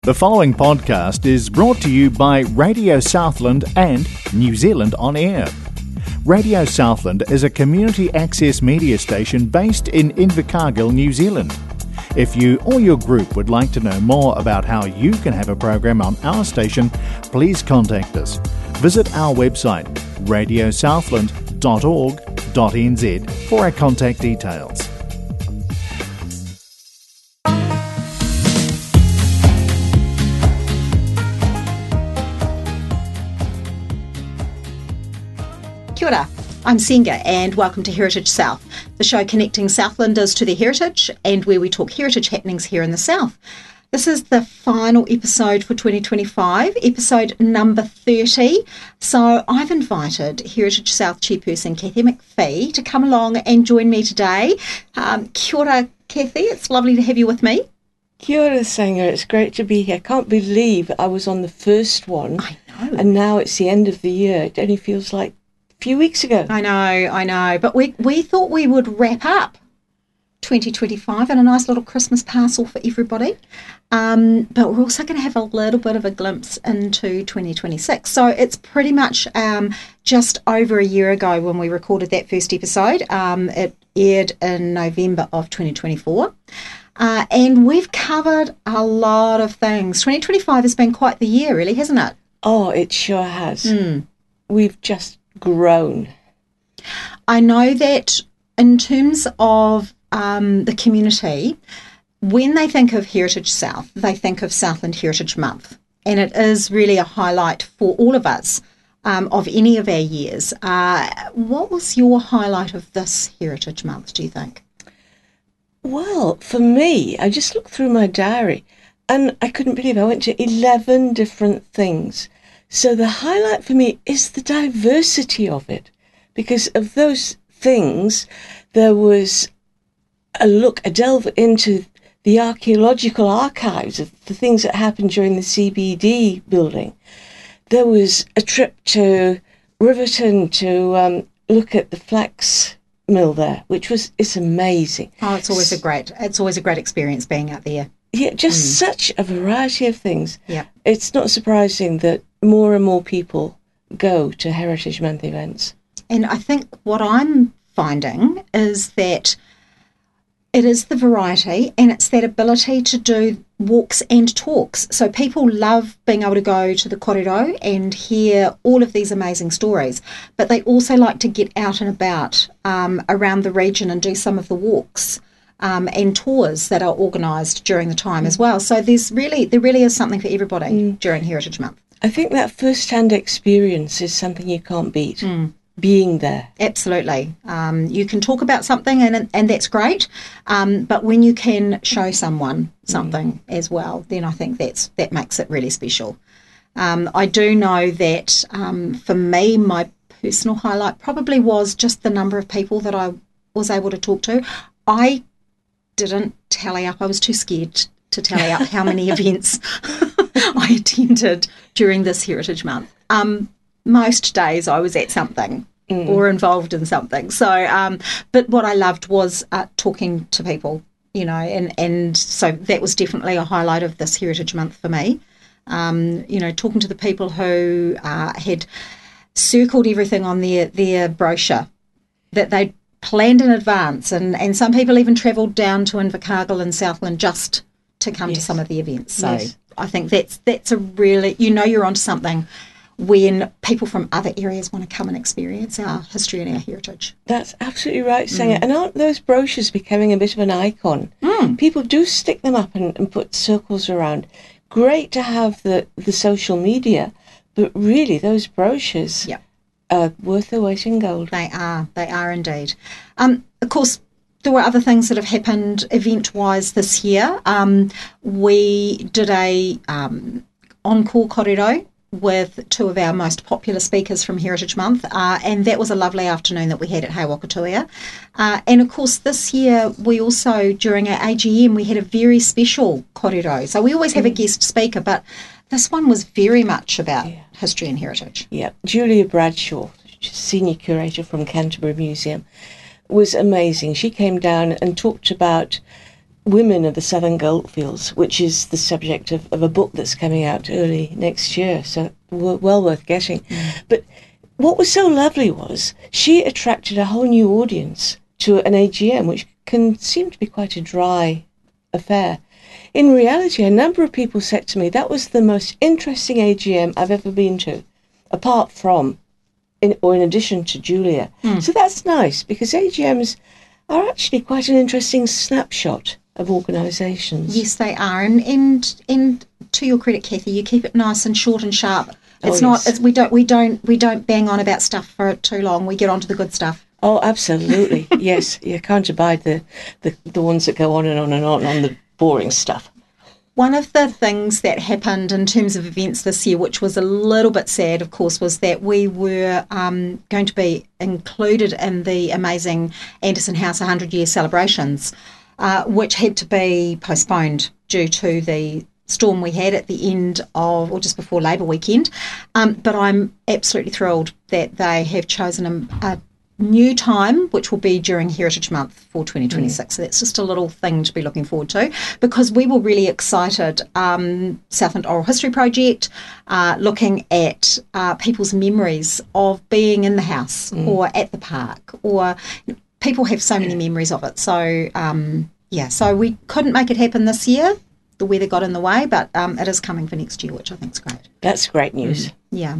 The following podcast is brought to you by Radio Southland and New Zealand On Air. Radio Southland is a community access media station based in Invercargill, New Zealand. If you or your group would like to know more about how you can have a program on our station, please contact us. Visit our website, radiosouthland.org.nz, for our contact details. Kia ora, I'm Senga and welcome to Heritage South, the show connecting Southlanders to their heritage and where we talk heritage happenings here in the South. This is the final episode for 2025, episode number 30. So I've invited Heritage South Chairperson Kathy McPhee to come along and join me today. Kia ora, Kathy, it's lovely to have you with me. Kia ora, Senga, it's great to be here. I can't believe I was on the first one. I know. And now it's the end of the year. It only feels like few weeks ago. I know. But we thought we would wrap up 2025 in a nice little Christmas parcel for everybody. But we're also going to have a little bit of a glimpse into 2026. So it's pretty much just over a year ago when we recorded that first episode. It aired in November of 2024. And we've covered a lot of things. 2025 has been quite the year, really, hasn't it? Oh, it sure has. We've just grown. I know that in terms of the community, when they think of Heritage South, they think of Southland Heritage Month, and it is really a highlight for all of us of any of our years. What was your highlight of this Heritage Month, do you think? Well, for me, I just looked through my diary and I couldn't believe I went to 11 different things. So the highlight for me is the diversity of it. Because of those things, there was a delve into the archaeological archives of the things that happened during the CBD building. There was a trip to Riverton to look at the flax mill there, which it's amazing. Oh, it's always a great experience being out there. Yeah, just such a variety of things. Yeah. It's not surprising that more and more people go to Heritage Month events. And I think what I'm finding is that it is the variety and it's that ability to do walks and talks. So people love being able to go to the kōrero and hear all of these amazing stories, but they also like to get out and about around the region and do some of the walks and tours that are organised during the time as well. So there really is something for everybody during Heritage Month. I think that first-hand experience is something you can't beat. Being there. Absolutely. You can talk about something and that's great, but when you can show someone something as well, then I think that makes it really special. I do know that for me, my personal highlight probably was just the number of people that I was able to talk to. I didn't tally up. I was too scared to tally up how many events I attended during this Heritage Month. Most days I was at something or involved in something. So, but what I loved was talking to people, and so that was definitely a highlight of this Heritage Month for me. Talking to the people who had circled everything on their brochure that they'd planned in advance, and some people even travelled down to Invercargill and Southland just to come to some of the events. So I think that's a really, you're onto something when people from other areas want to come and experience our history and our heritage. That's absolutely right, Senga. And aren't those brochures becoming a bit of an icon? People do stick them up and put circles around. Great to have the social media, but really those brochures are worth their weight in gold. They are indeed. Of course, there were other things that have happened event-wise this year. We did a encore kōrero with two of our most popular speakers from Heritage Month, and that was a lovely afternoon that we had at Hauakutoa. And of course this year we also, during our AGM, we had a very special kōrero. So we always have a guest speaker, but this one was very much about history and heritage. Yeah, Julia Bradshaw, Senior Curator from Canterbury Museum, was amazing. She came down and talked about Women of the Southern Goldfields, which is the subject of a book that's coming out early next year, so well worth getting. But what was so lovely was she attracted a whole new audience to an AGM, which can seem to be quite a dry affair. In reality, a number of people said to me, that was the most interesting AGM I've ever been to, apart from, in addition to Julia. So that's nice, because AGMs are actually quite an interesting snapshot of organisations. Yes, they are. And to your credit, Kathy, you keep it nice and short and sharp. It's not. Yes. We don't bang on about stuff for too long. We get on to the good stuff. Oh, absolutely. Yes, you can't abide the ones that go on and on and on the boring stuff. One of the things that happened in terms of events this year, which was a little bit sad, of course, was that we were going to be included in the amazing Anderson House 100-year celebrations, which had to be postponed due to the storm we had at the end of, or just before Labour weekend. But I'm absolutely thrilled that they have chosen a new time, which will be during Heritage Month for 2026. So that's just a little thing to be looking forward to, because we were really excited. Southland Oral History Project, looking at people's memories of being in the house or at the park, or people have so many memories of it. So, so we couldn't make it happen this year. The weather got in the way, but it is coming for next year, which I think is great. That's great news. Yeah.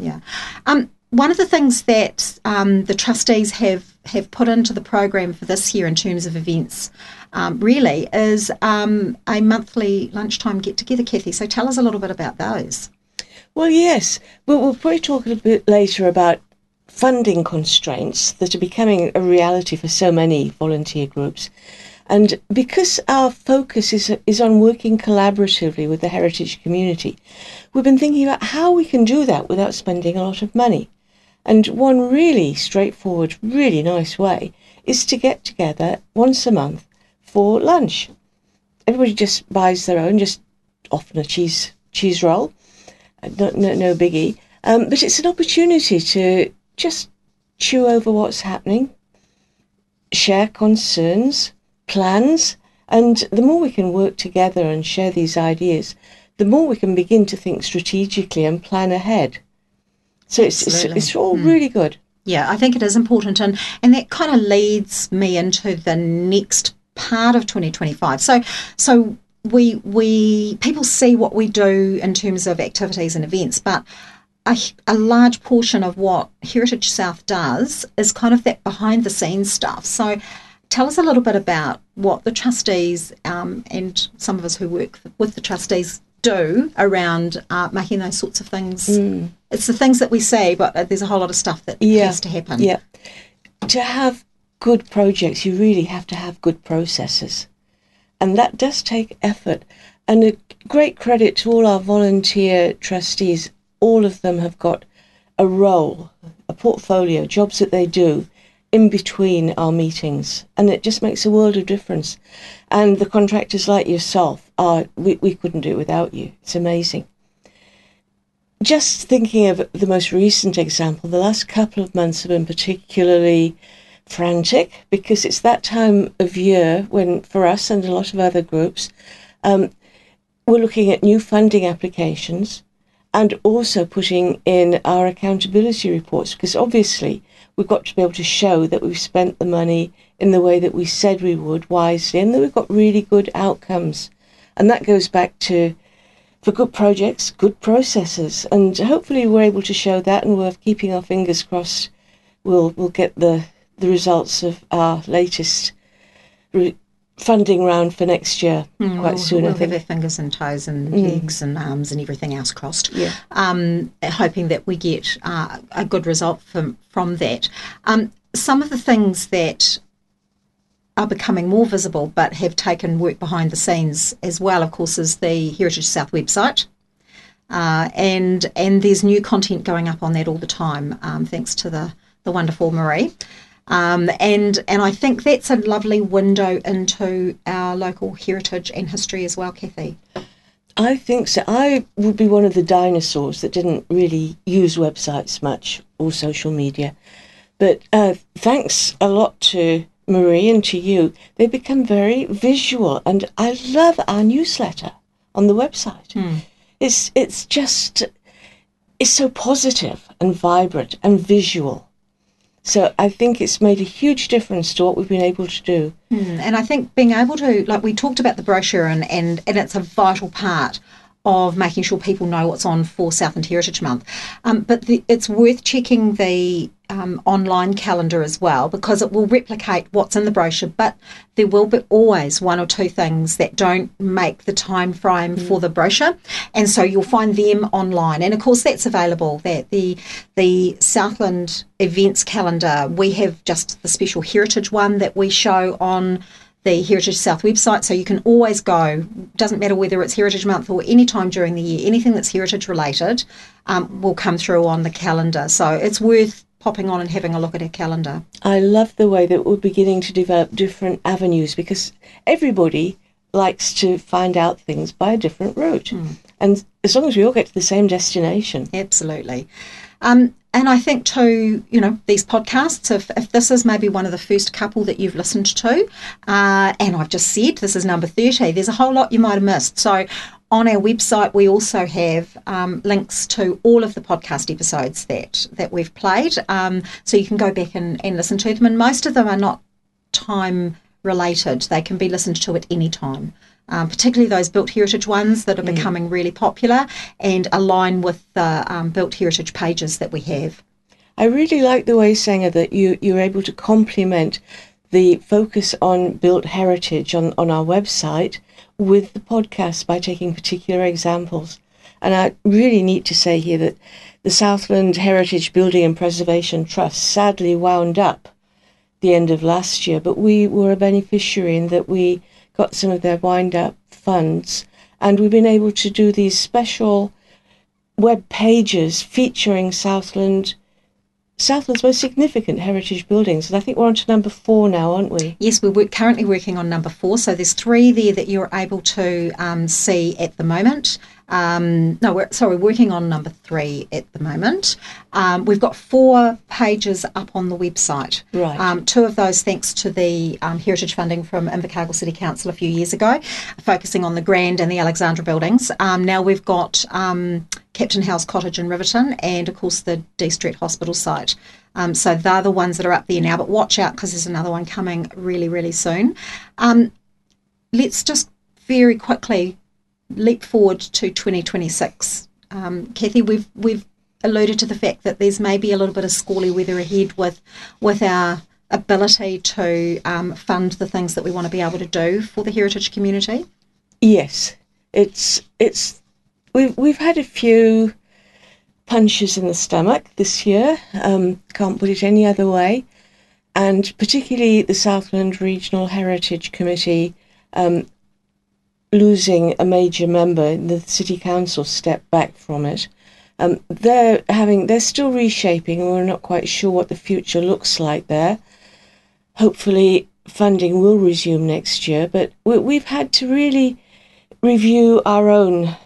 One of the things that the trustees have put into the program for this year in terms of events really is a monthly lunchtime get-together, Kathy. So tell us a little bit about those. Well, yes. We'll probably talk a bit later about funding constraints that are becoming a reality for so many volunteer groups. And because our focus is on working collaboratively with the heritage community, we've been thinking about how we can do that without spending a lot of money. And one really straightforward, really nice way is to get together once a month for lunch. Everybody just buys their own, just often a cheese roll, no biggie. But it's an opportunity to just chew over what's happening, share concerns, plans, and the more we can work together and share these ideas, the more we can begin to think strategically and plan ahead. So it's all really good. Yeah, I think it is important, and that kind of leads me into the next part of 2025. So we people see what we do in terms of activities and events, but a large portion of what Heritage South does is kind of that behind the scenes stuff. So tell us a little bit about what the trustees and some of us who work with the trustees do around making those sorts of things. It's the things that we say, but there's a whole lot of stuff that has to happen. Yeah. To have good projects, you really have to have good processes. And that does take effort. And a great credit to all our volunteer trustees. All of them have got a role, a portfolio, jobs that they do in between our meetings, and it just makes a world of difference. And the contractors like yourself, we couldn't do it without you. It's amazing. Just thinking of the most recent example, the last couple of months have been particularly frantic, because it's that time of year when, for us and a lot of other groups, we're looking at new funding applications and also putting in our accountability reports, because obviously we've got to be able to show that we've spent the money in the way that we said we would, wisely, and that we've got really good outcomes. And that goes back to, for good projects, good processes. And hopefully we're able to show that, and we're keeping our fingers crossed we'll get the results of our latest funding round for next year quite soon. We'll I think. have our fingers and toes and legs and arms and everything else crossed. Yeah. Hoping that we get a good result from that. Some of the things that are becoming more visible but have taken work behind the scenes as well, of course, is the Heritage South website. And there's new content going up on that all the time, thanks to the wonderful Marie. And I think that's a lovely window into our local heritage and history as well, Kathy. I think so. I would be one of the dinosaurs that didn't really use websites much or social media. But thanks a lot to Marie, and to you, they become very visual. And I love our newsletter on the website. It's so positive and vibrant and visual. So I think it's made a huge difference to what we've been able to do. And I think being able to, like we talked about the brochure, and it's a vital part of making sure people know what's on for Southland Heritage Month. But it's worth checking the online calendar as well, because it will replicate what's in the brochure, but there will be always one or two things that don't make the time frame for the brochure, and so you'll find them online. And of course that's available, that the Southland events calendar, we have just the special heritage one that we show on the Heritage South website, so you can always go, doesn't matter whether it's Heritage Month or any time during the year, anything that's heritage related will come through on the calendar. So it's worth popping on and having a look at our calendar. I love the way that we're beginning to develop different avenues, because everybody likes to find out things by a different route. And as long as we all get to the same destination. Absolutely. And I think too, these podcasts, if this is maybe one of the first couple that you've listened to, and I've just said this is number 30, there's a whole lot you might have missed. So on our website, we also have links to all of the podcast episodes that we've played. So you can go back and listen to them. And most of them are not time related. They can be listened to at any time. Particularly those built heritage ones that are becoming really popular and align with the built heritage pages that we have. I really like the way, Sanger, that you're able to complement the focus on built heritage on our website with the podcast by taking particular examples. And I really need to say here that the Southland Heritage Building and Preservation Trust sadly wound up the end of last year, but we were a beneficiary in that we got some of their wind-up funds, and we've been able to do these special web pages featuring Southland's most significant heritage buildings. And I think we're on to number 4 now, aren't we? Yes, we're currently working on number 4. So there's 3 there that you're able to see at the moment. We're working on number 3 at the moment. We've got 4 pages up on the website. Right. 2 of those thanks to the heritage funding from Invercargill City Council a few years ago, focusing on the Grand and the Alexandra buildings. Now we've got Captain Howe's Cottage in Riverton and, of course, the D Street Hospital site. So they're the ones that are up there now, but watch out because there's another one coming really, really soon. Let's just very quickly leap forward to 2026. Kathy, we've alluded to the fact that there's maybe a little bit of squally weather ahead with our ability to fund the things that we want to be able to do for the heritage community. Yes, we've had a few punches in the stomach this year. Can't put it any other way, and particularly the Southland Regional Heritage Committee losing a major member. The City Council stepped back from it. They're still reshaping, and we're not quite sure what the future looks like there. Hopefully funding will resume next year, but we've had to really review our own.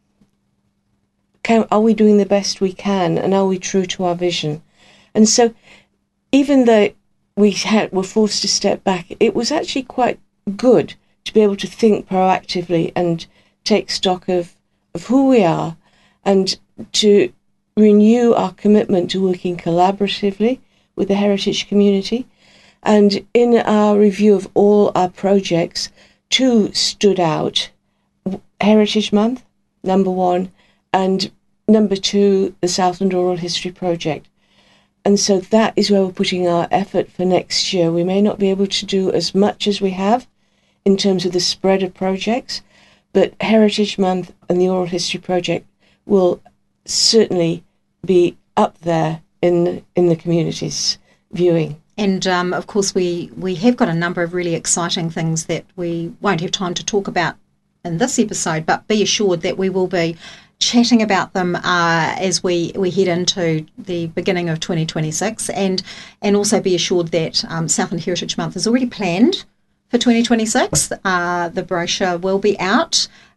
Are we doing the best we can, and are we true to our vision? And so even though we were forced to step back, it was actually quite good to be able to think proactively and take stock of who we are, and to renew our commitment to working collaboratively with the heritage community. And in our review of all our projects, 2 stood out. Heritage Month, number 1, and number 2, the Southland Oral History Project. And so that is where we're putting our effort for next year. We may not be able to do as much as we have in terms of the spread of projects, but Heritage Month and the Oral History Project will certainly be up there in the community's viewing. And of course we have got a number of really exciting things that we won't have time to talk about in this episode, but be assured that we will be chatting about them as we head into the beginning of 2026, and also be assured that Southland Heritage Month is already planned for 2026. The brochure will be out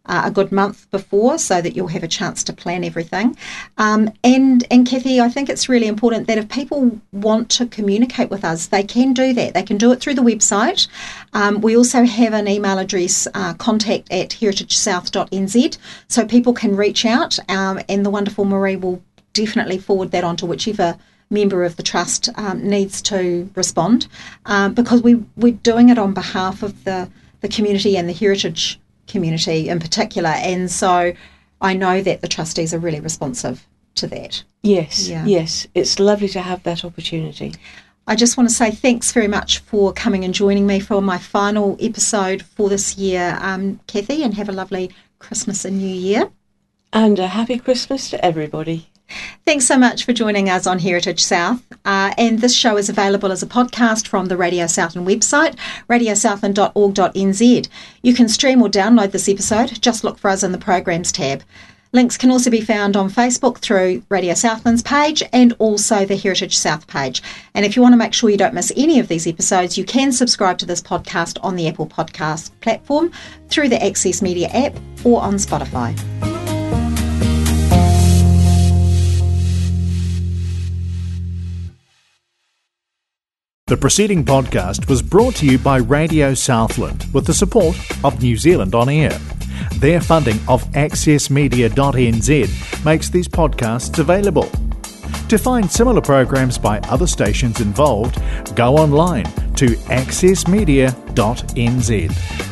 a good month before so that you'll have a chance to plan everything. And Kathy, I think it's really important that if people want to communicate with us, they can do that. They can do it through the website. We also have an email address, contact@heritagesouth.nz, so people can reach out, and the wonderful Marie will definitely forward that on to whichever member of the trust needs to respond, because we're doing it on behalf of the community and the heritage community in particular, and so I know that the trustees are really responsive to that. Yes, yes, it's lovely to have that opportunity. I just want to say thanks very much for coming and joining me for my final episode for this year, Kathy, and have a lovely Christmas and New Year. And a happy Christmas to everybody. Thanks so much for joining us on Heritage South. And this show is available as a podcast from the Radio Southland website, radiosouthland.org.nz. You can stream or download this episode. Just look for us in the Programs tab. Links can also be found on Facebook through Radio Southland's page and also the Heritage South page. And if you want to make sure you don't miss any of these episodes, you can subscribe to this podcast on the Apple Podcast platform, through the Access Media app, or on Spotify. The preceding podcast was brought to you by Radio Southland with the support of New Zealand On Air. Their funding of accessmedia.nz makes these podcasts available. To find similar programs by other stations involved, go online to accessmedia.nz.